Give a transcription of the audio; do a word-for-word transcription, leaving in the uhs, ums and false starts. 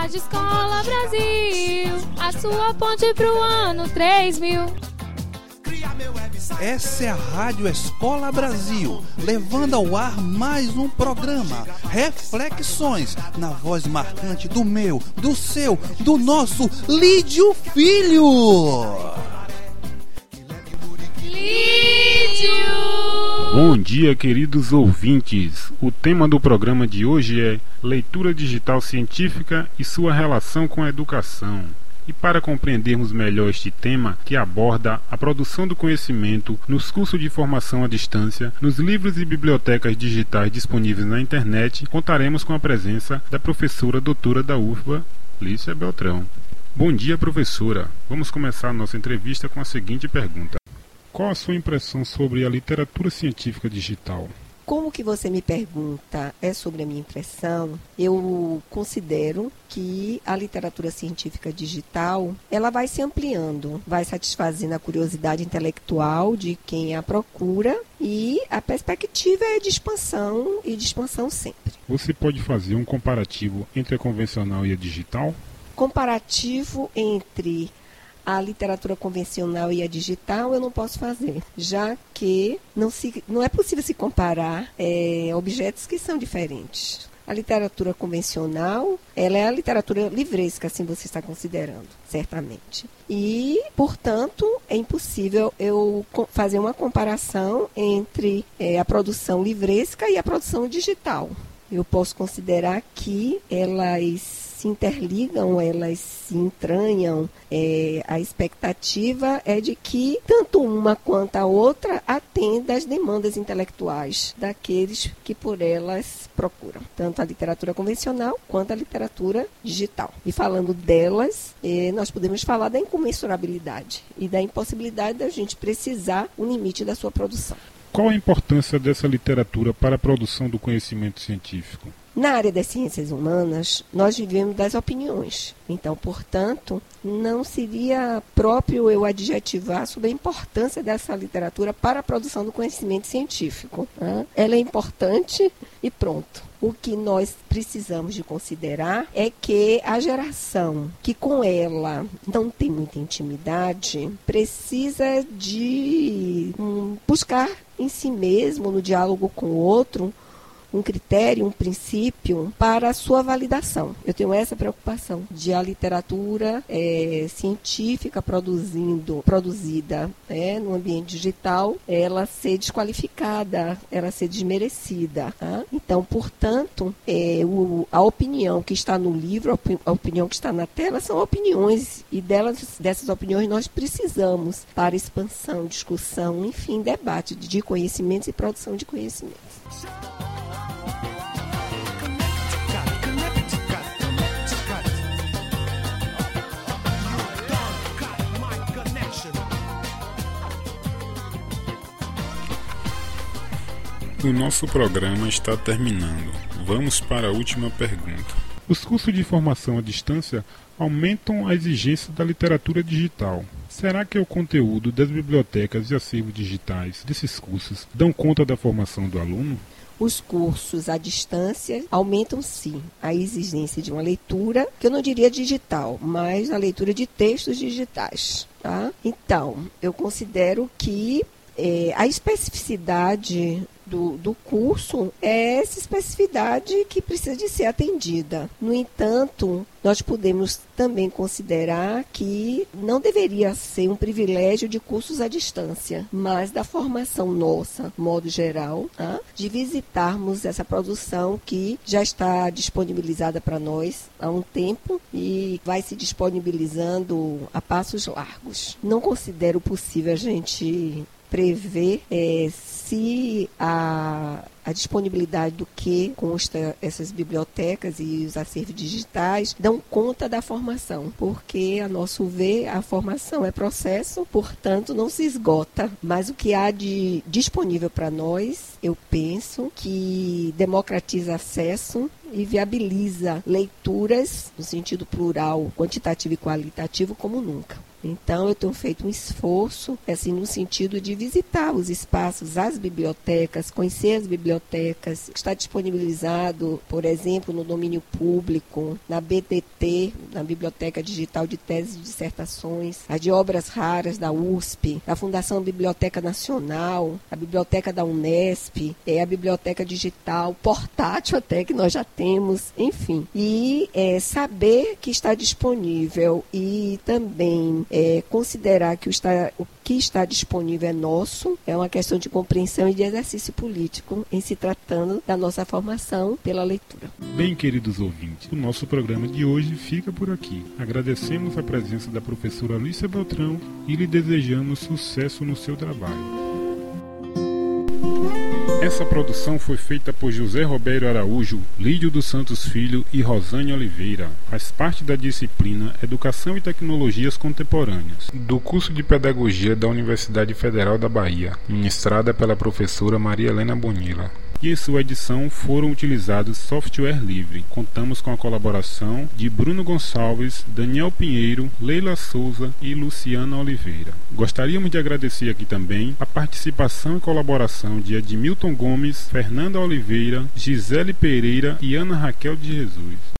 Rádio Escola Brasil, a sua ponte pro ano três mil. Essa é a Rádio Escola Brasil, levando ao ar mais um programa, Reflexões, na voz marcante do meu, do seu, do nosso Lídio Filho. Lídio! Bom dia, queridos ouvintes. O tema do programa de hoje é leitura digital científica e sua relação com a educação. E para compreendermos melhor este tema, que aborda a produção do conhecimento nos cursos de formação à distância, nos livros e bibliotecas digitais disponíveis na internet, contaremos com a presença da professora doutora da U F B A, Lícia Beltrão. Bom dia, professora. Vamos começar a nossa entrevista com a seguinte pergunta. Qual a sua impressão sobre a literatura científica digital? Como que você me pergunta é sobre a minha impressão, eu considero que a literatura científica digital, ela vai se ampliando, vai satisfazendo a curiosidade intelectual de quem a procura e a perspectiva é de expansão e de expansão sempre. Você pode fazer um comparativo entre a convencional e a digital? Comparativo entre a literatura convencional e a digital eu não posso fazer, já que não, se, não é possível se comparar é, objetos que são diferentes. A literatura convencional, ela é a literatura livresca, assim você está considerando, certamente. E, portanto, é impossível eu fazer uma comparação entre é, a produção livresca e a produção digital. Eu posso considerar que elas se interligam, elas se entranham. É, a expectativa é de que tanto uma quanto a outra atenda às demandas intelectuais daqueles que por elas procuram, tanto a literatura convencional quanto a literatura digital. E falando delas, é, nós podemos falar da incomensurabilidade e da impossibilidade da gente precisar o limite da sua produção. Qual a importância dessa literatura para a produção do conhecimento científico? Na área das ciências humanas, nós vivemos das opiniões. Então, portanto, não seria próprio eu adjetivar sobre a importância dessa literatura para a produção do conhecimento científico. Né? Ela é importante e pronto. O que nós precisamos de considerar é que a geração que com ela não tem muita intimidade precisa de um, buscar em si mesmo, no diálogo com o outro, um critério, um princípio para a sua validação. Eu tenho essa preocupação de a literatura é, científica produzindo, produzida é, no ambiente digital, ela ser desqualificada, ela ser desmerecida. Tá? Então, portanto, é, o, a opinião que está no livro, a, op, a opinião que está na tela, são opiniões e delas, dessas opiniões nós precisamos para expansão, discussão, enfim, debate de conhecimentos e produção de conhecimentos. O nosso programa está terminando. Vamos para a última pergunta. Os cursos de formação à distância aumentam a exigência da literatura digital. Será que o conteúdo das bibliotecas e acervos digitais desses cursos dão conta da formação do aluno? Os cursos à distância aumentam, sim, a exigência de uma leitura, que eu não diria digital, mas a leitura de textos digitais. Tá? Então, eu considero que é, a especificidade Do, do curso é essa especificidade que precisa de ser atendida. No entanto, nós podemos também considerar que não deveria ser um privilégio de cursos à distância, mas da formação nossa, modo geral, tá? De visitarmos essa produção que já está disponibilizada para nós há um tempo e vai se disponibilizando a passos largos. Não considero possível a gente prever é, se a, a disponibilidade do que consta essas bibliotecas e os acervos digitais dão conta da formação, porque, a nosso ver, a formação é processo, portanto, não se esgota. Mas o que há de disponível para nós, eu penso que democratiza acesso e viabiliza leituras, no sentido plural, quantitativo e qualitativo, como nunca. Então, eu tenho feito um esforço, assim, no sentido de visitar os espaços, as bibliotecas, conhecer as bibliotecas. Está disponibilizado, por exemplo, no domínio público, na B D T, na Biblioteca Digital de Teses e Dissertações, a de Obras Raras da U S P, a Fundação Biblioteca Nacional, a Biblioteca da Unesp, é, a Biblioteca Digital, portátil até, que nós já temos, enfim. E é, saber que está disponível e também é, considerar que o, está, o que está disponível é nosso, é uma questão de compreensão e de exercício político em se tratando da nossa formação pela leitura. Bem, queridos ouvintes, o nosso programa de hoje fica por aqui. Agradecemos a presença da professora Alícia Beltrão e lhe desejamos sucesso no seu trabalho. Essa produção foi feita por José Roberto Araújo, Lídio dos Santos Filho e Rosânia Oliveira. Faz parte da disciplina Educação e Tecnologias Contemporâneas, do curso de Pedagogia da Universidade Federal da Bahia, ministrada pela professora Maria Helena Bonilla. E em sua edição foram utilizados software livre. Contamos com a colaboração de Bruno Gonçalves, Daniel Pinheiro, Leila Souza e Luciana Oliveira. Gostaríamos de agradecer aqui também a participação e colaboração de Edmilton Gomes, Fernanda Oliveira, Gisele Pereira e Ana Raquel de Jesus.